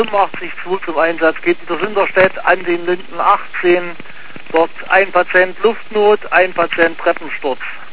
85-2 zum Einsatz, geht in der Sinderstedt an den Linden 18. Dort ein Patient Luftnot, ein Patient Treppensturz.